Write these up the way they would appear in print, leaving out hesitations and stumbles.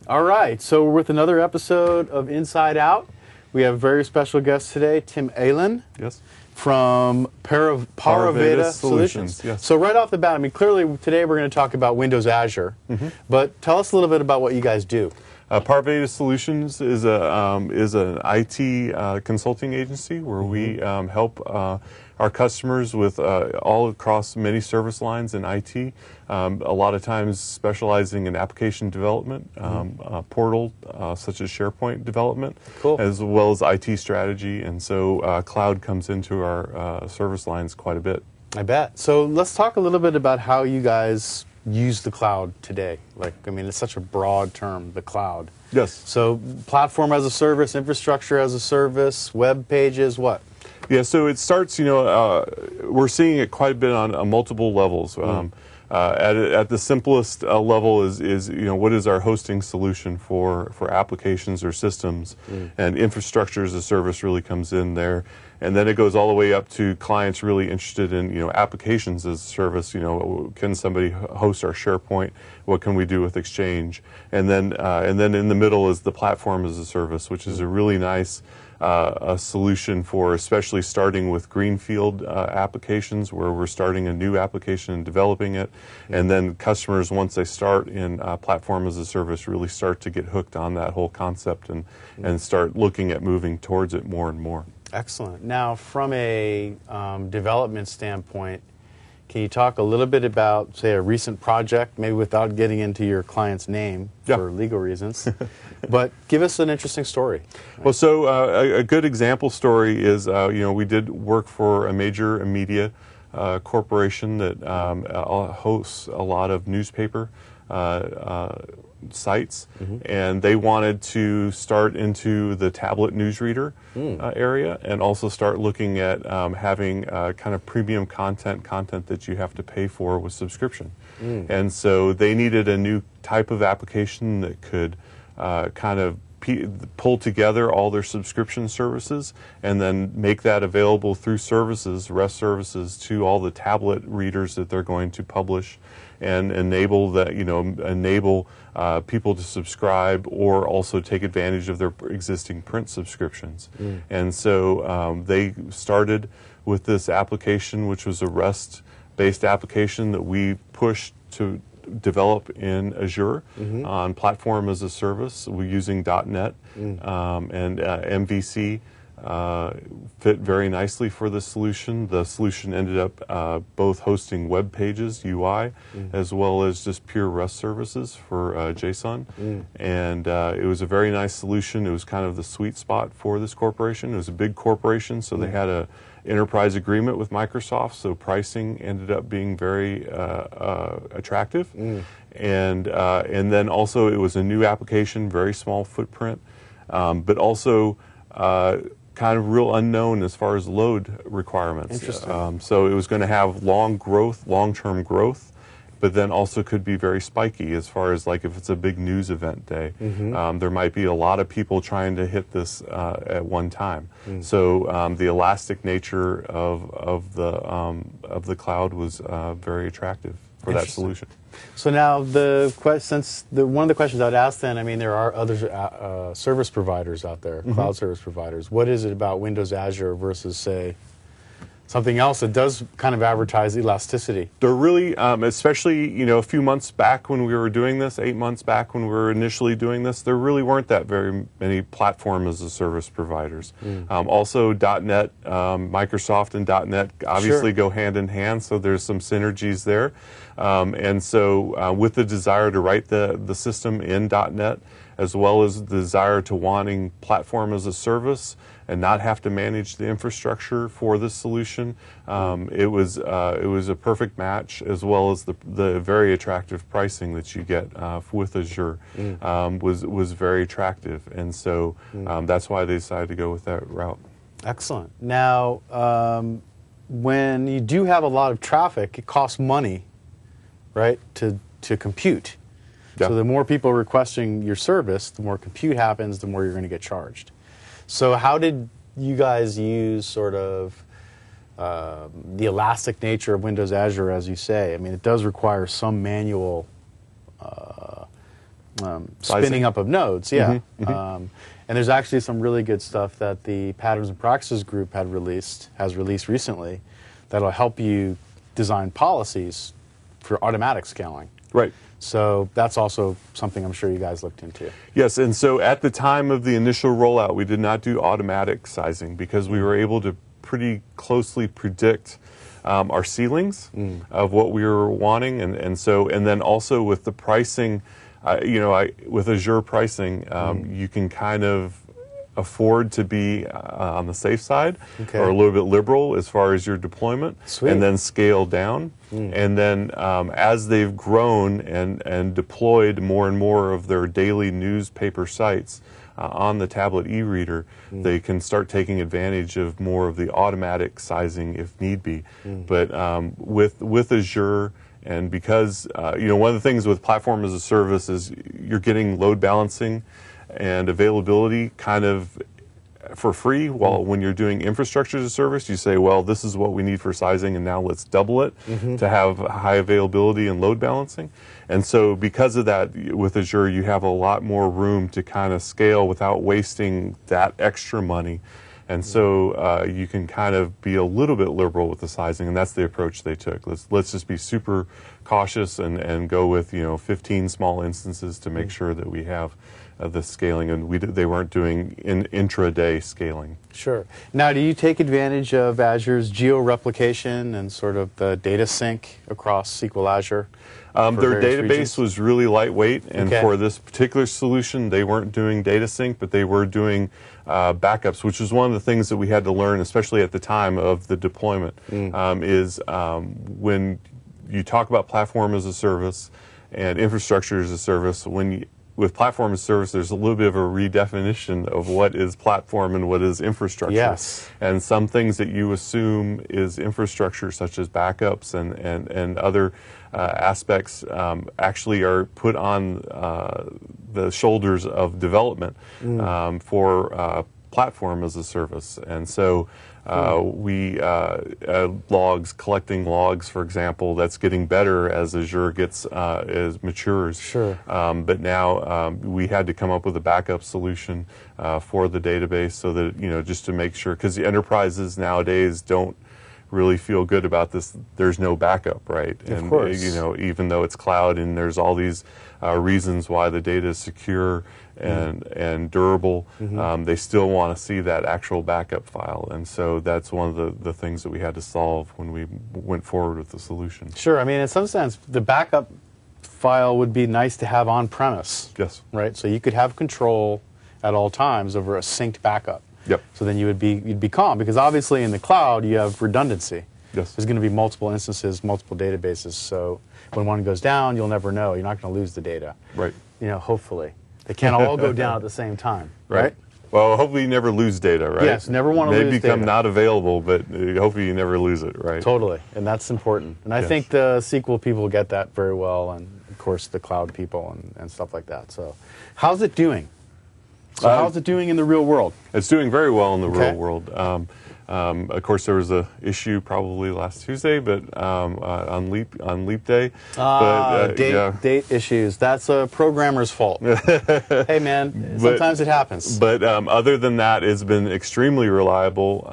All right, so we're with another episode of Inside Out. We have a very special guest today, Tim Aylen. Yes. From Paraveda Solutions. Yes. So right off the bat, I mean, clearly today we're going to talk about Windows Azure, but tell us a little bit about what you guys do. Paraveda Solutions is an IT consulting agency where we help our customers with all across many service lines in IT. A lot of times specializing in application development, portal such as SharePoint development, Cool. as well as IT strategy, and so cloud comes into our service lines quite a bit. I bet. So let's talk a little bit about how you guys use the cloud today. Like, I mean, it's such a broad term, the cloud. Yes. So platform as a service, infrastructure as a service, web pages, what? Yeah, so it starts, we're seeing it quite a bit on multiple levels. At the simplest level is what is our hosting solution for applications or systems, and infrastructure as a service really comes in there, and then it goes all the way up to clients really interested in applications as a service. Can somebody host our SharePoint? What can we do with Exchange? And then in the middle is the platform as a service, which is a really nice a solution for especially starting with greenfield applications where we're starting a new application and developing it, and then customers, once they start in platform as a service, really start to get hooked on that whole concept and start looking at moving towards it more and more. Excellent. Now, from a development standpoint, can you talk a little bit about, say, a recent project, maybe without getting into your client's name for legal reasons, but give us an interesting story. Well, so a good example story is, we did work for a major media corporation that hosts a lot of newspaper sites, and they wanted to start into the tablet newsreader area, and also start looking at having kind of premium content that you have to pay for with subscription. And so they needed a new type of application that could kind of pull together all their subscription services and then make that available through REST services to all the tablet readers that they're going to publish, and enable that, enable people to subscribe or also take advantage of their existing print subscriptions. And so they started with this application, which was a REST-based application that we pushed to develop in Azure on platform as a service. We're using .NET and MVC fit very nicely for this solution. The solution ended up both hosting web pages, UI, as well as just pure REST services for JSON. And it was a very nice solution. It was kind of the sweet spot for this corporation. It was a big corporation, so they had a enterprise agreement with Microsoft, so pricing ended up being very attractive. And then also it was a new application, very small footprint, but also kind of real unknown as far as load requirements. Interesting. So it was going to have long-term growth, but then also could be very spiky as far as like if it's a big news event day. There might be a lot of people trying to hit this at one time. So the elastic nature of the cloud was very attractive for that solution. So now one of the questions I'd ask then, I mean, there are other service providers out there, cloud service providers. What is it about Windows Azure versus, say, something else that does kind of advertise elasticity? They're really, especially, a few months back when we were doing this, 8 months back when we were initially doing this, there really weren't that very many platform as a service providers. Also, .NET, Microsoft and .NET obviously go hand in hand, so there's some synergies there. And so with the desire to write the system in .NET, as well as the desire to wanting platform as a service and not have to manage the infrastructure for this solution, it was a perfect match, as well as the very attractive pricing that you get with Azure was very attractive, and so that's why they decided to go with that route. Excellent. Now, when you do have a lot of traffic, it costs money, right, to compute. Yeah. So the more people requesting your service, the more compute happens, the more you're going to get charged. So how did you guys use sort of the elastic nature of Windows Azure, as you say? I mean, it does require some manual spinning up of nodes. Yeah. And there's actually some really good stuff that the Patterns and Practices group has released recently that'll help you design policies for automatic scaling. Right. So that's also something I'm sure you guys looked into. Yes, and so at the time of the initial rollout, we did not do automatic sizing because we were able to pretty closely predict our ceilings of what we were wanting, and then also with the pricing, with Azure pricing, you can kind of afford to be on the safe side or a little bit liberal as far as your deployment. Sweet. And then scale down. And then as they've grown and deployed more and more of their daily newspaper sites on the tablet e-reader, they can start taking advantage of more of the automatic sizing if need be. But with Azure, and because one of the things with platform as a service is you're getting load balancing and availability kind of for free, while when you're doing infrastructure as a service, you say, well, this is what we need for sizing, and now let's double it to have high availability and load balancing. And so because of that, with Azure, you have a lot more room to kind of scale without wasting that extra money. And so you can kind of be a little bit liberal with the sizing, and that's the approach they took. Let's just be super cautious and go with 15 small instances to make sure that we have the scaling, and they weren't doing intraday scaling. Sure. Now, do you take advantage of Azure's geo-replication and sort of the data sync across SQL Azure? Their database regions? was really lightweight, and for this particular solution, they weren't doing data sync, but they were doing backups, which was one of the things that we had to learn, especially at the time of the deployment, is when you talk about platform as a service and infrastructure as a service, with platform as a service, there's a little bit of a redefinition of what is platform and what is infrastructure. Yes. And some things that you assume is infrastructure, such as backups and other aspects, actually are put on the shoulders of development for platform as a service. And so we collecting logs, for example, that's getting better as Azure matures. Sure. But now we had to come up with a backup solution for the database, so that just to make sure, because the enterprises nowadays don't really feel good about this. There's no backup, right? Of course. Even though it's cloud and there's all these reasons why the data is secure and durable, they still want to see that actual backup file. And so that's one of the things that we had to solve when we went forward with the solution. Sure. I mean, in some sense, the backup file would be nice to have on premise. Yes. Right? So you could have control at all times over a synced backup. Yep. So then you'd be calm, because obviously in the cloud you have redundancy. Yes. There's going to be multiple instances, multiple databases. So when one goes down, you'll never know. You're not going to lose the data. Right. Hopefully. They can't all go down at the same time. Right? Well, hopefully you never lose data, right? Yes, never want to lose data. They become not available, but hopefully you never lose it, right? Totally, and that's important. And I think the SQL people get that very well, and of course the cloud people and stuff like that. So how's it doing? So how's it doing in the real world? It's doing very well in the real world. Of course, there was an issue probably last Tuesday, but on Leap Day. Date issues. That's a programmer's fault. Hey, man, sometimes it happens. But other than that, it's been extremely reliable.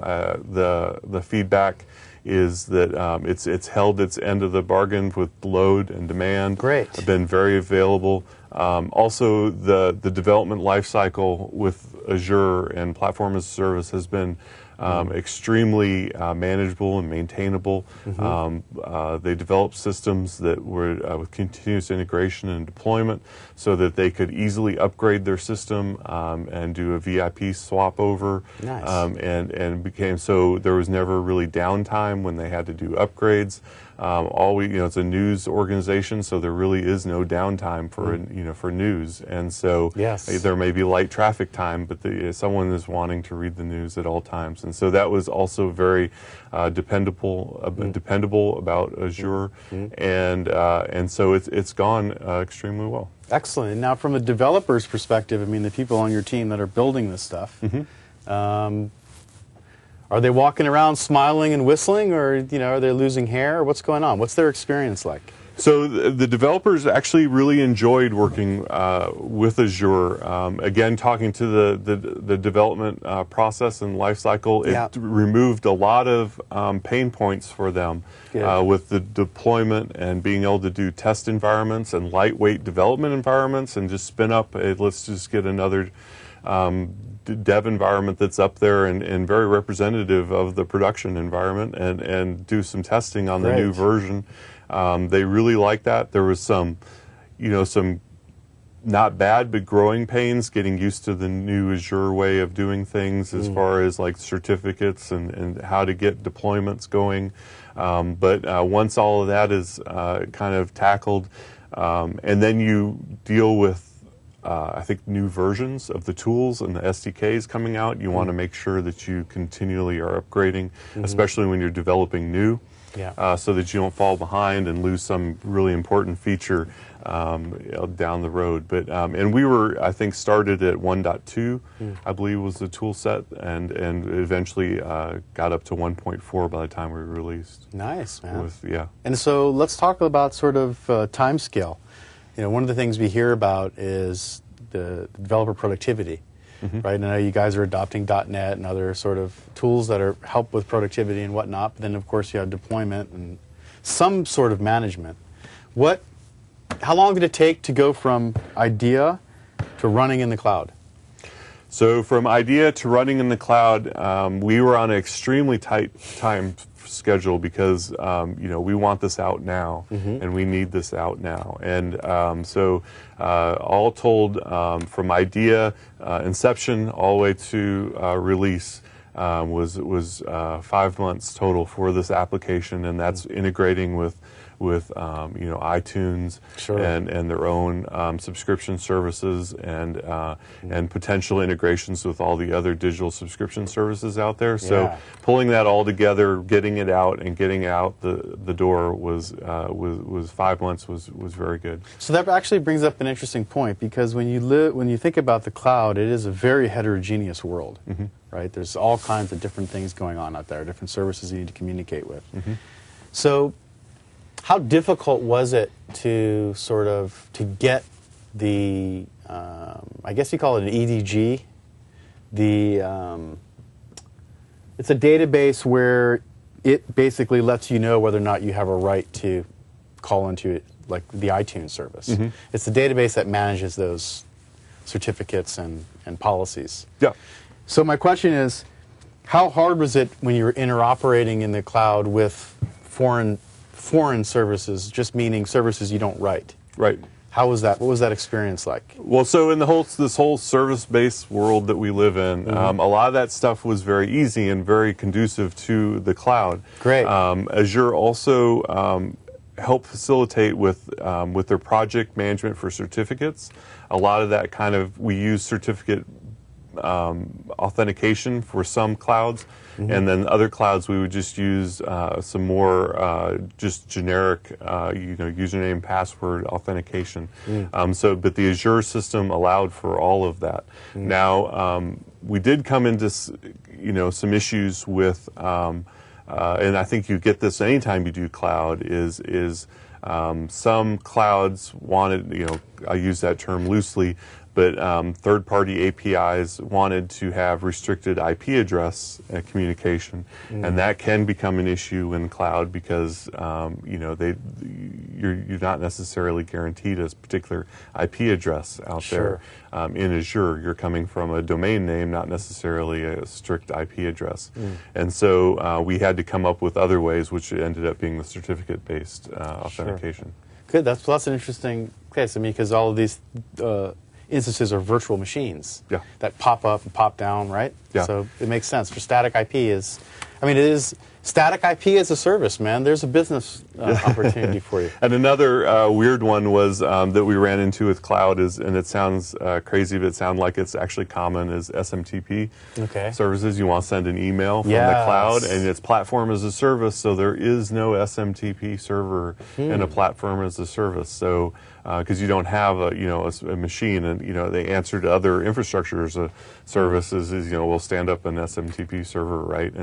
The feedback is that it's held its end of the bargain with load and demand. Great. It's been very available. Also, the development lifecycle with Azure and Platform as a Service has been extremely manageable and maintainable. They developed systems that were with continuous integration and deployment, so that they could easily upgrade their system and do a VIP swap over. Nice. And became so there was never really downtime when they had to do upgrades. It's a news organization, so there really is no downtime for news, and so there may be light traffic time, but someone is wanting to read the news at all times, and so that was also very dependable about Azure, and so it's gone extremely well. Excellent. Now, from a developer's perspective, I mean, the people on your team that are building this stuff. Are they walking around smiling and whistling, or are they losing hair? Or what's going on? What's their experience like? So the developers actually really enjoyed working with Azure. Again, talking to the development process and lifecycle, it removed a lot of pain points for them with the deployment and being able to do test environments and lightweight development environments and just spin up, let's just get another dev environment that's up there and very representative of the production environment and do some testing on the new version. They really liked that. There was some not bad but growing pains getting used to the new Azure way of doing things as far as like certificates and how to get deployments going. But once all of that is kind of tackled, and then you deal with I think new versions of the tools and the SDKs coming out, you want to make sure that you continually are upgrading, especially when you're developing new. So that you don't fall behind and lose some really important feature down the road. But and we were, I think, started at 1.2, I believe was the tool set, and eventually got up to 1.4 by the time we released. Nice, man. And so let's talk about sort of time scale. One of the things we hear about is the developer productivity. Right? And I know you guys are adopting .NET and other sort of tools that are help with productivity and whatnot. But then, of course, you have deployment and some sort of management. How long did it take to go from idea to running in the cloud? So from idea to running in the cloud, we were on an extremely tight time schedule because we want this out now and we need this out now. And so all told, from idea inception all the way to release was 5 months total for this application, and that's integrating with iTunes and their own subscription services and potential integrations with all the other digital subscription services out there. So pulling that all together, getting it out and getting out the door was 5 months was very good. So that actually brings up an interesting point, because when you think about the cloud, it is a very heterogeneous world, right? There's all kinds of different things going on out there, different services you need to communicate with. So how difficult was it to get the, I guess you call it an EDG, it's a database where it basically lets you know whether or not you have a right to call into it, like the iTunes service. It's the database that manages those certificates and policies. So my question is, how hard was it when you were interoperating in the cloud with foreign services, just meaning services you don't write? How was that? What was that experience like? Well, so in this whole service-based world that we live in, a lot of that stuff was very easy and very conducive to the cloud. Azure also helped facilitate with their project management for certificates. A lot of that we use certificate authentication for some clouds, and then other clouds we would just use some more just generic username password authentication. But the Azure system allowed for all of that. Now we did come into some issues with and I think you get this anytime you do cloud is some clouds wanted, I use that term loosely, but third-party APIs wanted to have restricted IP address communication, and that can become an issue in cloud because you're not necessarily guaranteed a particular IP address out there. In Azure, you're coming from a domain name, not necessarily a strict IP address, and so we had to come up with other ways, which ended up being the certificate-based authentication. Good. That's an interesting case. I mean, because all of these instances are virtual machines that pop up and pop down, right? So it makes sense. For static IP it is static IP as a service, man. There's a business opportunity for you. And another weird one was that we ran into with cloud and it sounds crazy, but it sounds like it's actually common, is SMTP services. You want to send an email from the cloud, and it's platform as a service, so there is no SMTP server in a platform as a service. So because you don't have a machine, and the answer to other infrastructure services is we'll stand up an SMTP server, right? And so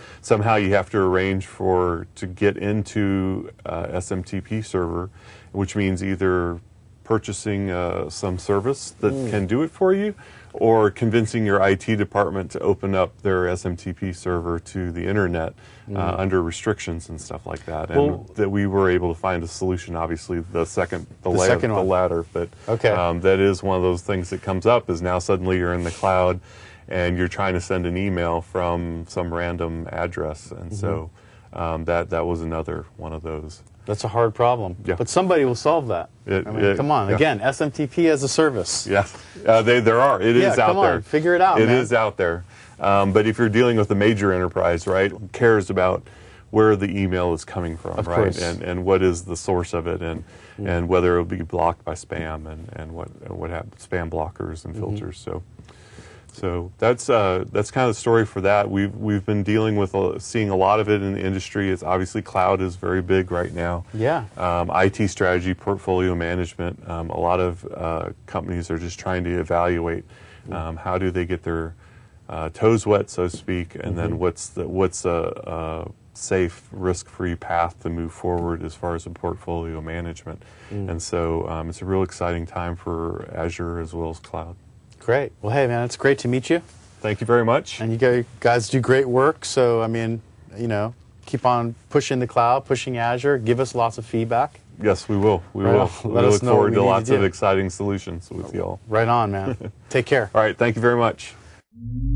somehow you have to arrange to get into SMTP server, which means either purchasing some service that can do it for you, or convincing your IT department to open up their SMTP server to the internet under restrictions and stuff like that. And that we were able to find a solution. Obviously, the latter. But okay. that is one of those things that comes up. Is now suddenly you're in the cloud, and you're trying to send an email from some random address, and so that was another one of those. That's a hard problem. Yeah. But somebody will solve that. Come on. Yeah. Again, SMTP as a service. Yes, there are. It is out there. Figure it out, It man. is out there. But if you're dealing with a major enterprise, right, who cares about where the email is coming from, Of right? course. And what is the source of it, and whether it will be blocked by spam, and what happens, spam blockers and filters. So that's kind of the story for that. We've been dealing with seeing a lot of it in the industry. It's obviously cloud is very big right now. Yeah. IT strategy, portfolio management. A lot of companies are just trying to evaluate how do they get their toes wet, so to speak, and then what's a safe, risk-free path to move forward as far as the portfolio management. And so it's a real exciting time for Azure as well as cloud. Great. Well, hey, man, it's great to meet you. Thank you very much. And you guys do great work. So, I mean, keep on pushing the cloud, pushing Azure. Give us lots of feedback. Yes, we will. We Right will. on. We Let us look know forward what to we need lots to of do. exciting solutions with you all. Right on, man. Take care. All right. Thank you very much.